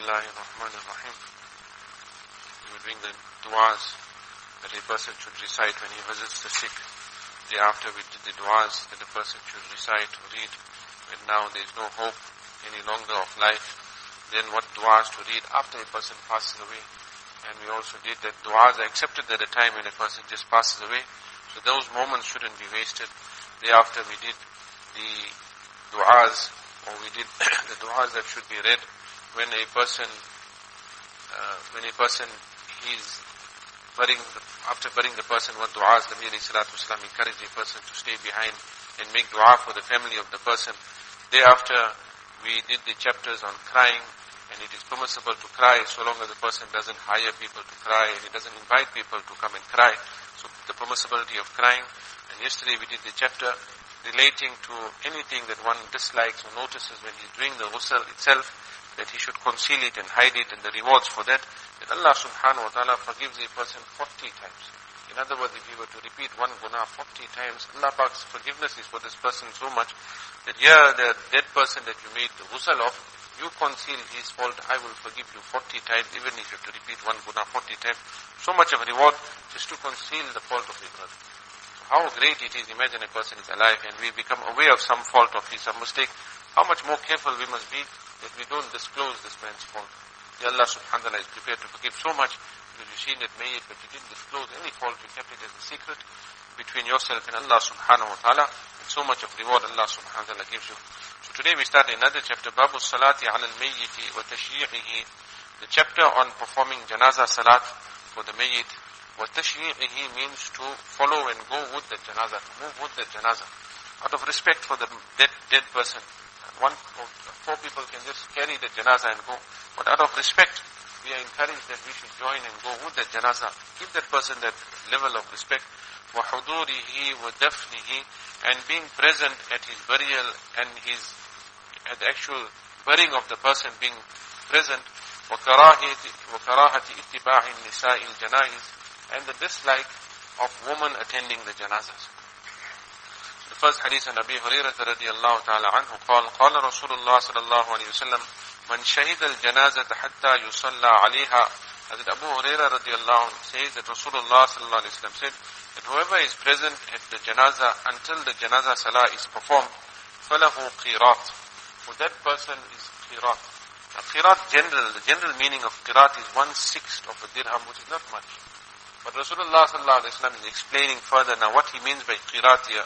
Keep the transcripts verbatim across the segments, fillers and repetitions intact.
Bismillahir Rahmanir Rahim. We will bring the du'as that a person should recite when he visits the sick. Thereafter we did the du'as that a person should recite or read when now there is no hope any longer of life. Then what du'as to read after a person passes away. And we also did that du'as are accepted at a time when a person just passes away. So those moments shouldn't be wasted. Thereafter we did the du'as, or we did the du'as that should be read when a person, uh, when a person is burying, the, after burying the person, what du'as the Nabi alayhi salatu wasalam encouraged a person to stay behind and make du'a for the family of the person. Thereafter, we did the chapters on crying, and it is permissible to cry so long as the person doesn't hire people to cry and he doesn't invite people to come and cry. So the permissibility of crying. And yesterday we did the chapter relating to anything that one dislikes or notices when he's doing the ghusl itself, that he should conceal it and hide it, and the rewards for that, that Allah subhanahu wa ta'ala forgives a person forty times. In other words, if he were to repeat one guna forty times, Allah Pak's forgiveness is for this person so much that here the dead person that you made the ghusl of, you conceal his fault, I will forgive you forty times, even if you have to repeat one guna forty times. So much of a reward just to conceal the fault of a brother. So how great it is, imagine a person is alive and we become aware of some fault of his, some mistake. How much more careful we must be that we don't disclose this man's fault. The Allah subhanahu wa ta'ala is prepared to forgive so much because you seen that mayit, but you didn't disclose any fault, you kept it as a secret between yourself and Allah subhanahu wa ta'ala, and so much of reward Allah subhanahu wa ta'ala gives you. So today we start another chapter, Babu Salati ala al-Mayyiti wa Tashyi'ihi, the chapter on performing Janaza Salat for the Mayyit. Wa Tashyi'ihi means to follow and go with the Janaza, to move with the Janaza, out of respect for the dead, dead person. One or four people can just carry the Janaza and go, but out of respect, we are encouraged that we should join and go with the Janaza. Give that person that level of respect. وَحُضُورِهِ وَدَفْنِهِ, and being present at his burial and his, at the actual burying of the person, being present. وَكَرَاهَةِ إِتِّبَاعِ النِّسَاءِ الْجَنَائِزِ, and the dislike of women attending the janazas. The first hadith of Abi Hurairah radiyallahu ta'ala anhu قال قال رسول الله صلى الله عليه وسلم من شهد الجنازة حتى يصلى عليها. Hazrat Abu Hurairah radiyallahu anhu says that Rasulullah sallallahu alayhi wa sallam said that whoever is present at the janaza until the janaza salah is performed, فَلَهُ قِيرَاتٍ, for that person is qirat. Now qirat general, the general meaning of qirat is one-sixth of a dirham, which is not much. But Rasulullah sallallahu alayhi wa sallam is explaining further now what he means by qirat here.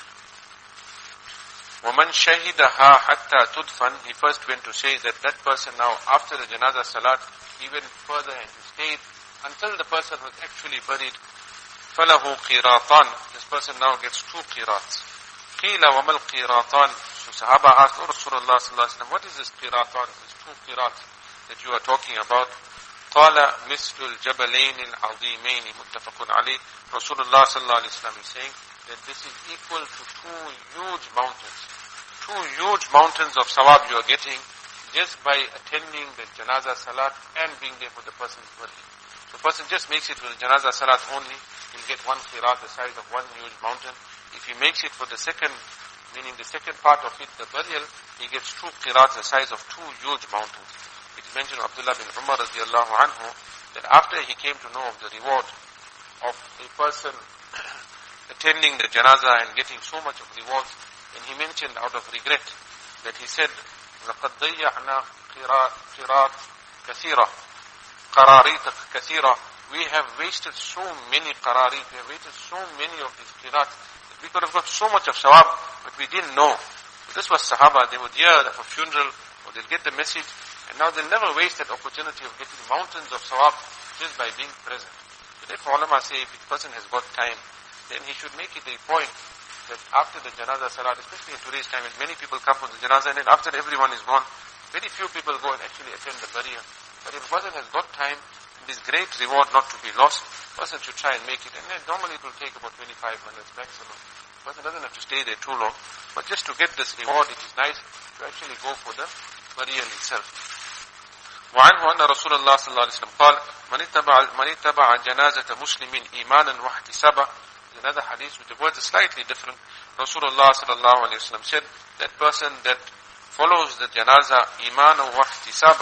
وَمَنْ شَهِدَهَا حَتَّى تُدْفَنْ, he first went to say that that person now, after the janaza salat, he went further and he stayed until the person was actually buried. فَلَهُ قِيرَاطًا, this person now gets two qirats. قِيلَ وَمَا الْقِيرَاطًا, so Sahaba asked, oh Rasulullah sallallahu alayhi wa sallam, what is this qiratan, these two qirats that you are talking about? قَالَ مِثْلُ الْجَبَلَيْنِ الْعَظِيمَيْنِ مُتَّفَقٌ عَلَيْهِ. Rasulullah sallallahu alayhi wa sallam is saying that this is equal to two huge mountains. Two huge mountains of sawab you are getting just by attending the janaza salat and being there for the person's burial. The person just makes it for the janaza salat only, he'll get one qirat the size of one huge mountain. If he makes it for the second, meaning the second part of it, the burial, he gets two qirats the size of two huge mountains. It is mentioned of Abdullah bin Umar radiallahu anhu that after he came to know of the reward of a person attending the janaza and getting so much of rewards, and he mentioned out of regret that he said, لَقَدْ ضَيَّعْنَا قِرَاتٍ كَثِيرًا قَرَارِيتَ كَثِيرًا, we have wasted so many qararit, we have wasted so many of these qirats, that we could have got so much of sawab, but we didn't know. So this was Sahaba, they would hear of a funeral, or they'll get the message, and now they'll never waste that opportunity of getting mountains of sawab just by being present. So therefore ulama say, if a person has got time, then he should make it a point that after the janaza salat, especially in today's time, when many people come for the janaza, and then after everyone is gone, very few people go and actually attend the burial. But if a person has got time, this great reward not to be lost, a person should try and make it. And then normally it will take about twenty-five minutes maximum. A person doesn't have to stay there too long. But just to get this reward, it is nice to actually go for the burial itself. وعنه أن رسول الله صلى الله عليه وسلم قال من اتبع جنازة مسلم إيمانا واحتسابا. Another hadith with the words is slightly different. Rasulullah sallallahu alayhi wa sallam said, that person that follows the janaza iman wa ihtisaba,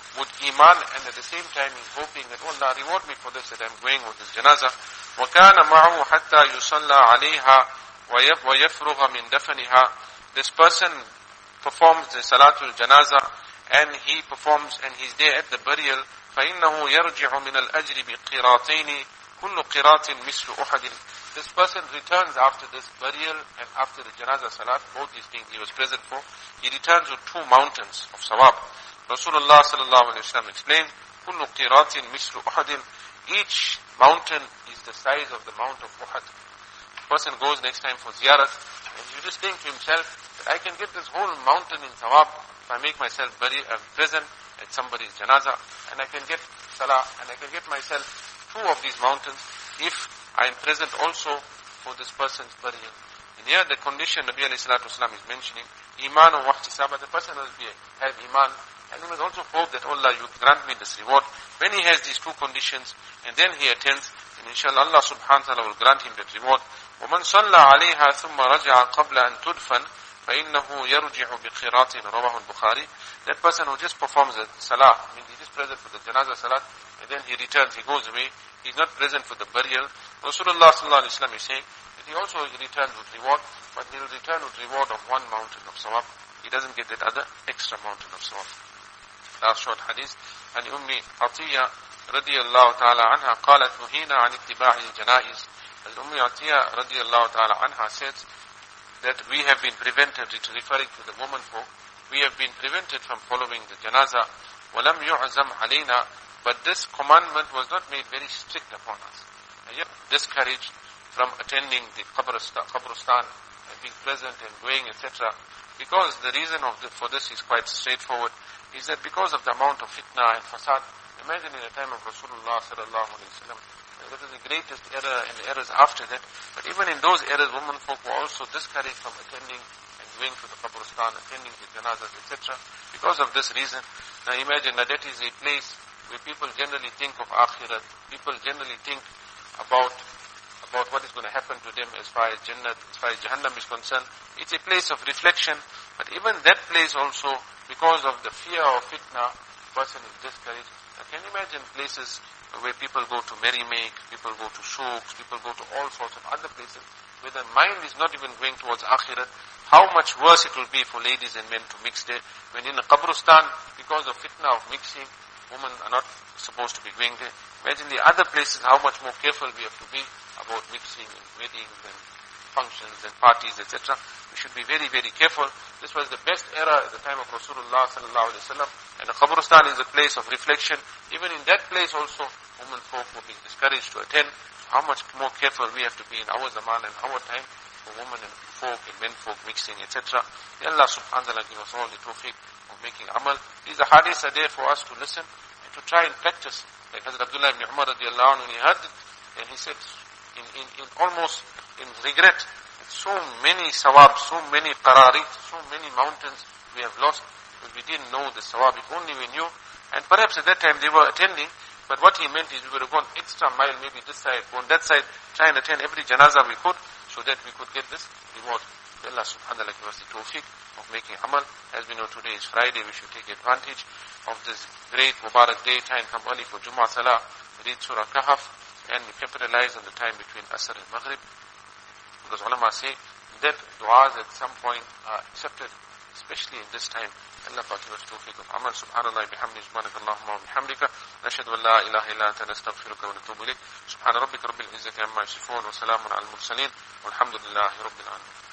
with iman, and at the same time he's hoping that, oh Allah, reward me for this, that I'm going with this janazah. وَكَانَ مَعَهُ حَتَّى يُصَلَّى عَلَيْهَا وَيَفْرُغَ مِنْ دَفَنِهَا. This person performs the salatul janazah, and he performs, and he's there at the burial. فَإِنَّهُ يَرْجِعُ مِنَ الْأَجْرِ بِقِرَاطَيْنِ كُلُّ قِرَاطٍ مِثْلُ أُحَدٍ. This person returns after this burial and after the janazah salat, both these things he was present for, he returns with two mountains of sawab. Rasulullah sallallahu alayhi wa sallam explained, كُلُّ قِرَاطٍ مِثْلُ أُحَدٍ. Each mountain is the size of the mount of Uhud. The person goes next time for ziyarat, and you just think to himself, that I can get this whole mountain in sawab if I make myself buried, uh, present at somebody's janazah, and I can get salah, and I can get myself two of these mountains if I am present also for this person's burial. And here the condition Nabi alayhi salatu wasalam is mentioning, iman wa ihtisaba, the person will be, have iman, and he must also hope that, Allah, you grant me this reward. When he has these two conditions, and then he attends, and inshallah Allah subhanahu wa ta'ala will grant him that reward. وَمَنْ صَلَّى عَلَيْهَا ثُمَّ رَجَعَ قَبْلَ أَن تُدْفَنْ فَإِنَّهُ يَرْجِعُ بِقِرَاطٍ رواه البخاري. That person who just performs the salah, I mean, he's just present for the janazah salat, and then he returns, he goes away, he's not present for the burial. Rasulullah sallallahu alayhi wa sallam is saying that he also returns with reward, but he'll return with reward of one mountain of sawab. He doesn't get that other extra mountain of sawab. Last short hadith. And Ummi Atiyya radiyallahu ta'ala anha قالت نهينا عن اتباع الجنائز. As Ummi Atiyya radiyallahu ta'ala anha says that we have been prevented, referring to the woman folk, we have been prevented from following the janazah. وَلَمْ يُعْزَمْ عَلَيْنَا. But this commandment was not made very strict upon us. And yet discouraged from attending the qabristan and being present and going, et cetera. Because the reason of the, for this is quite straightforward, is that because of the amount of fitna and fasad. Imagine in the time of Rasulullah sallallahu alayhi wa sallam, that is the greatest error and the errors after that. But even in those errors, women folk were also discouraged from attending and going to the qabristan, attending the janazahs, et cetera. Because of this reason. Now imagine that that is a place where people generally think of akhirat, people generally think about about what is going to happen to them as far as Jannah, as far as Jahannam is concerned. It's a place of reflection, but even that place also, because of the fear of fitna, person is discouraged. Now can you imagine places where people go to merry-make, people go to shouks, people go to all sorts of other places, where the mind is not even going towards akhirat? How much worse it will be for ladies and men to mix there, when in the qabristan, because of fitna of mixing, women are not supposed to be going there. Imagine the other places, how much more careful we have to be about mixing and weddings and functions and parties, et cetera. We should be very, very careful. This was the best era at the time of Rasulullah sallallahu alaihi wasallam. And the qabristan is a place of reflection. Even in that place also, women folk were being discouraged to attend. How much more careful we have to be in our zaman and our time for women and folk and men folk mixing, et cetera. May Allah subhanahu wa ta'ala give us all the tawfiq of making amal. These hadiths are there for us to listen and to try and practice. Like Hazrat Abdullah ibn Umar radiallahu anhu, when he heard it, and he said, in, in, in almost in regret, so many sawab, so many qararit, so many mountains we have lost, but we didn't know the sawab. If only we knew. And perhaps at that time they were attending, but what he meant is we would have gone extra mile, maybe this side, on that side, try and attend every janazah we could, so that we could get this reward. May Allah subhanahu wa ta'ala give us the tawfiq of making amal. As we know, today is Friday, we should take advantage of this great Mubarak day, time come early for Jummah Salah, read Surah Kahf, and we capitalize on the time between Asr and Maghrib. Because ulama say that du'as at some point are accepted, especially in this time. Allah give us tawfiq of amal. Subhanallah bihamdi, subhanakallahumma wa bihamdika, nashhadu an la ilaha illa anta, nastaghfiruka wa natubu ilayk. Subhana rabbika rabbil izzati amma yasifun, wa salamun al mursalin, walhamdulillahi rabbil alamin.